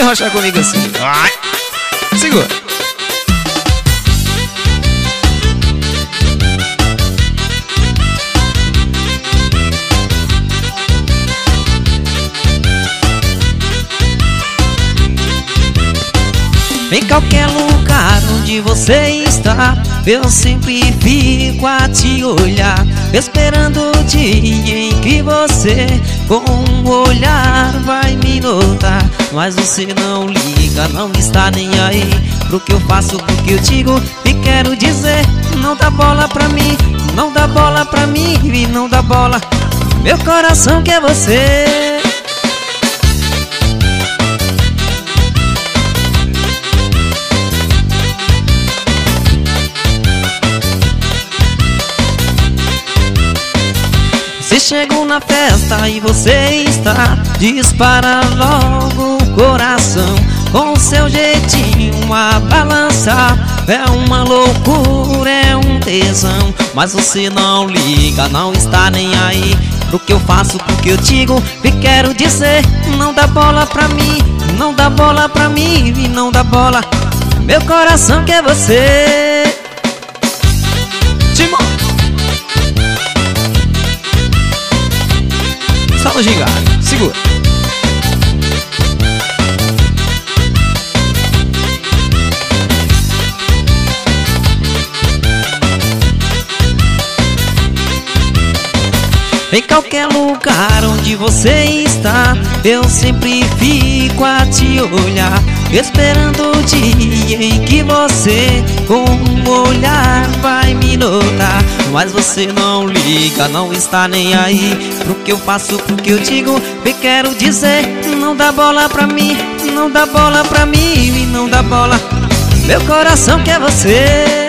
arrochar comigo assim. Vai. Segura. Em qualquer lugar onde você está, eu sempre fico a te olhar, esperando o dia em que você com um olhar vai me notar. Mas você não liga, não está nem aí pro que eu faço, pro que eu digo e quero dizer. Não dá bola pra mim, não dá bola pra mim e não dá bola. Meu coração quer você. Se chego na festa e você está, dispara logo o coração. Com seu jeitinho a balançar, é uma loucura, é um tesão. Mas você não liga, não está nem aí pro que eu faço, pro que eu digo e quero dizer. Não dá bola pra mim, não dá bola pra mim e não dá bola. Meu coração quer você. Timão. Só no gingado, segura. Em qualquer lugar onde você está, eu sempre fico a te olhar, esperando o dia em que você com um olhar vai me notar. Mas você não liga, não está nem aí pro que eu faço, pro que eu digo e quero dizer. Não dá bola pra mim, não dá bola pra mim e não dá bola. Meu coração quer você.